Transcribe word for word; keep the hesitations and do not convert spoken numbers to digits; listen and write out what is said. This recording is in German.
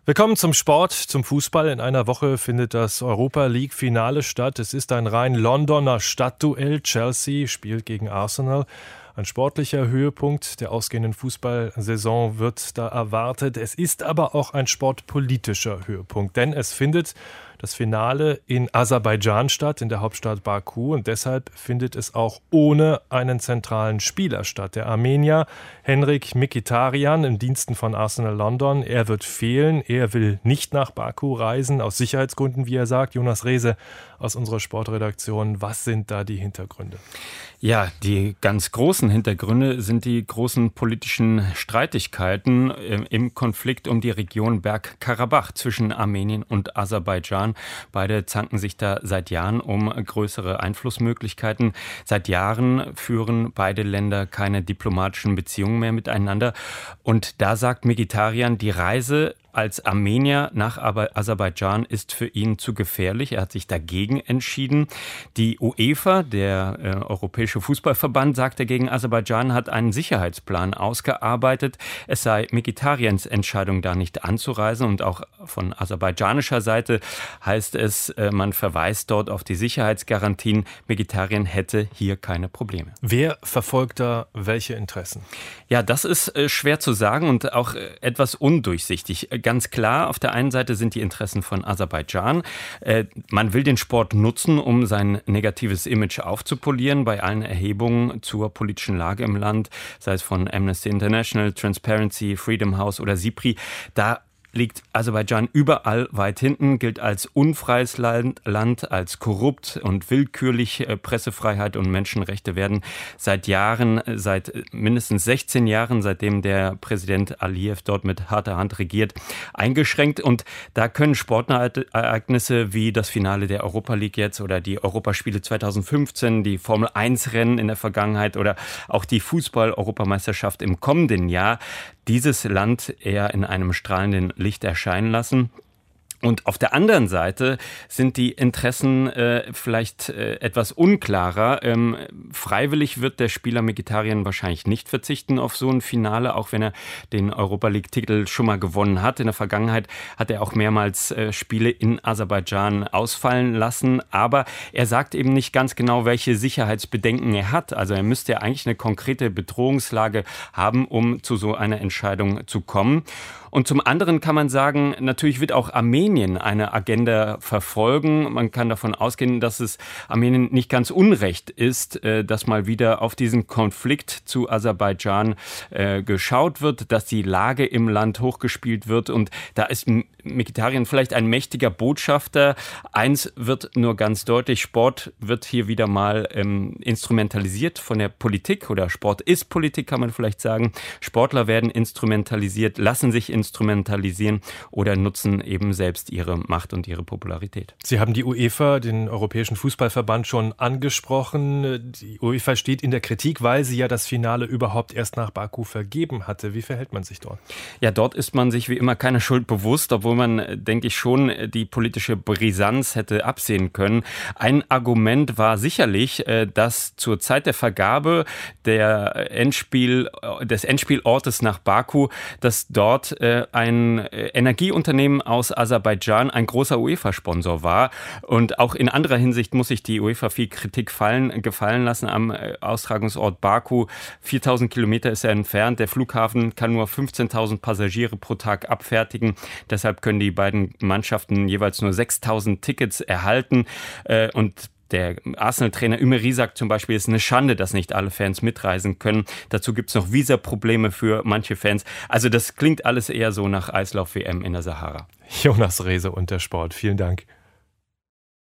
Willkommen zum Sport, zum Fußball. In einer Woche findet das Europa-League-Finale statt. Es ist ein rein Londoner Stadtduell. Chelsea spielt gegen Arsenal. Ein sportlicher Höhepunkt der ausgehenden Fußballsaison wird da erwartet. Es ist aber auch ein sportpolitischer Höhepunkt, denn es findet das Finale in Aserbaidschan statt, in der Hauptstadt Baku. Und deshalb findet es auch ohne einen zentralen Spieler statt. Der Armenier Henrik Mkhitaryan im Diensten von Arsenal London. Er wird fehlen. Er will nicht nach Baku reisen, aus Sicherheitsgründen, wie er sagt. Jonas Rehse aus unserer Sportredaktion. Was sind da die Hintergründe? Ja, die ganz großen Hintergründe sind die großen politischen Streitigkeiten im Konflikt um die Region Bergkarabach zwischen Armenien und Aserbaidschan. Beide zanken sich da seit Jahren um größere Einflussmöglichkeiten. Seit Jahren führen beide Länder keine diplomatischen Beziehungen mehr miteinander. Und da sagt Mkhitaryan, die Reise als Armenier nach Aserbaidschan ist für ihn zu gefährlich. Er hat sich dagegen entschieden. Die UEFA, der äh, Europäische Fußballverband, sagt dagegen, Aserbaidschan hat einen Sicherheitsplan ausgearbeitet. Es sei Mkhitarjans Entscheidung, da nicht anzureisen. Und auch von aserbaidschanischer Seite heißt es, äh, man verweist dort auf die Sicherheitsgarantien. Mkhitaryan hätte hier keine Probleme. Wer verfolgt da welche Interessen? Ja, das ist äh, schwer zu sagen und auch äh, etwas undurchsichtig. Ganz klar, auf der einen Seite sind die Interessen von Aserbaidschan. Äh, man will den Sport nutzen, um sein negatives Image aufzupolieren bei allen Erhebungen zur politischen Lage im Land, sei es von Amnesty International, Transparency, Freedom House oder SIPRI. Da liegt Aserbaidschan überall weit hinten, gilt als unfreies Land, Land, als korrupt und willkürlich. Pressefreiheit und Menschenrechte werden seit Jahren, seit mindestens sechzehn Jahren, seitdem der Präsident Aliyev dort mit harter Hand regiert, eingeschränkt. Und da können Sportereignisse wie das Finale der Europa League jetzt oder die Europaspiele zweitausendfünfzehn, die Formel eins Rennen in der Vergangenheit oder auch die Fußball-Europameisterschaft im kommenden Jahr dieses Land eher in einem strahlenden Licht erscheinen lassen. Und auf der anderen Seite sind die Interessen äh, vielleicht äh, etwas unklarer. Ähm, freiwillig wird der Spieler Mkhitaryan wahrscheinlich nicht verzichten auf so ein Finale, auch wenn er den Europa-League-Titel schon mal gewonnen hat. In der Vergangenheit hat er auch mehrmals äh, Spiele in Aserbaidschan ausfallen lassen. Aber er sagt eben nicht ganz genau, welche Sicherheitsbedenken er hat. Also er müsste ja eigentlich eine konkrete Bedrohungslage haben, um zu so einer Entscheidung zu kommen. Und zum anderen kann man sagen, natürlich wird auch Armenien eine Agenda verfolgen. Man kann davon ausgehen, dass es Armenien nicht ganz unrecht ist, dass mal wieder auf diesen Konflikt zu Aserbaidschan äh, geschaut wird, dass die Lage im Land hochgespielt wird. Und da ist Mkhitaryan vielleicht ein mächtiger Botschafter. Eins wird nur ganz deutlich, Sport wird hier wieder mal ähm, instrumentalisiert von der Politik oder Sport ist Politik, kann man vielleicht sagen. Sportler werden instrumentalisiert, lassen sich instrumentalisieren oder nutzen eben selbst ihre Macht und ihre Popularität. Sie haben die UEFA, den Europäischen Fußballverband, schon angesprochen. Die UEFA steht in der Kritik, weil sie ja das Finale überhaupt erst nach Baku vergeben hatte. Wie verhält man sich dort? Ja, dort ist man sich wie immer keiner Schuld bewusst, obwohl man, denke ich, schon die politische Brisanz hätte absehen können. Ein Argument war sicherlich, dass zur Zeit der Vergabe der Endspiel, des Endspielortes nach Baku, dass dort ein Energieunternehmen aus Aserbaidschan ein großer UEFA-Sponsor war. Und auch in anderer Hinsicht muss sich die UEFA viel Kritik fallen, gefallen lassen am Austragungsort Baku. viertausend Kilometer ist er entfernt. Der Flughafen kann nur fünfzehntausend Passagiere pro Tag abfertigen. Deshalb können die beiden Mannschaften jeweils nur sechstausend Tickets erhalten. Und der Arsenal-Trainer Emery sagt zum Beispiel, es ist eine Schande, dass nicht alle Fans mitreisen können. Dazu gibt es noch Visaprobleme für manche Fans. Also das klingt alles eher so nach Eislauf-W M in der Sahara. Jonas Rehse und der Sport. Vielen Dank.